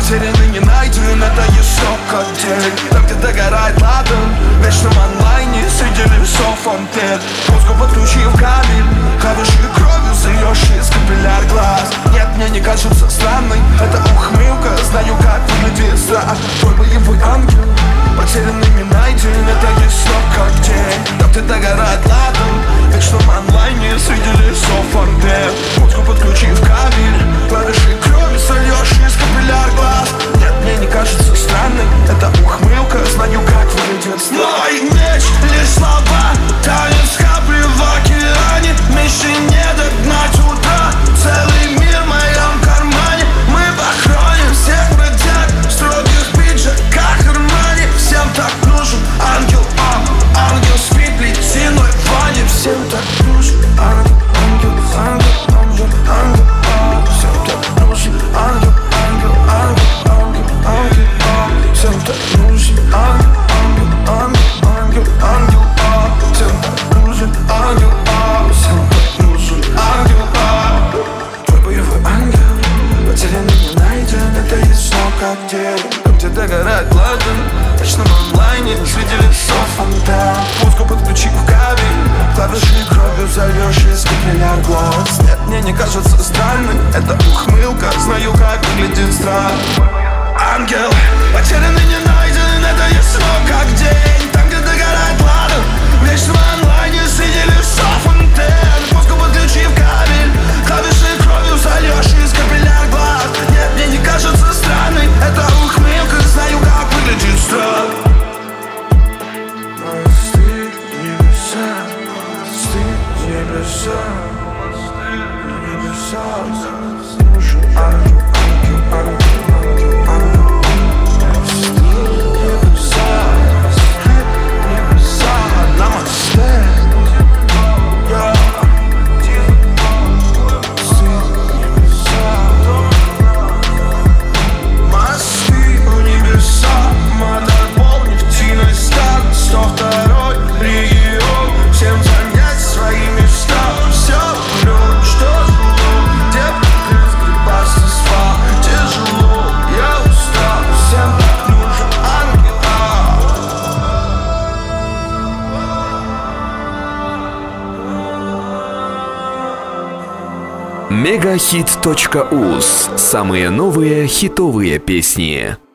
Потерянный, не найден, это еще как день. Там, где догорает ладан, в вечном онлайне среди лесов антенн. Мозгу подключив кабель, клавиши кровью зальешь из капилляр глаз. Нет, мне не кажется странной эта ухмылка, знаю, как выглядит страх. Твой боевой ангел, потерянный, не найден, это еще как день. Там, где догорает ладан, в вечном онлайне среди лесов антенн. Мозгу подключив кабель, клавиши кровью зальешь из капилляр глаз. Нет, мне не кажется странной эта ухмылка, знаю, как выглядит страх. Мой меч, лишь слова, танец капли в океане. Мечты не догнать утра, целый мир в моем кармане. Мы похороним всех бродяг в строгих пиджаках Армани. Всем так нужен ангел, ангел спит в ледяной ванне. Всем так нужен ангел, ангел, ангел, ангел, ангел. Всем так нужен ангел, ангел, ангел, ангел, ангел. Всем так нужен ангел, ангел, ангел, ангел. Всем так нужен ангел, всем так нужен ангел. Твой боевой ангел, потерянный, не найден, это есть снова как день. Там, где догорает ладан, в вечном онлайне среди лесов антенн. Музыку подключи в кабель, клавиши кровью зальешь из капилляр глаз. Нет, мне не кажется странной эта ухмылка, знаю, как выглядит страх. Ангел, потерянный, не найден, это есть снова как день. Там, где догорает ладан, в вечном онлайне среди лесов антенн. Мозгу подключи в кабель, клавиши кровью зальешь из капилляр глаз. Нет, мне не кажется странной эта ухмылка, знаю, как выглядит страх. Мосты небеса, мосты небеса, мосты небеса. Нужен ангел, ангел, ангел, ангел, ангел. Мосты небеса, мосты небеса, намасте. Мегахит.уз. Самые новые хитовые песни.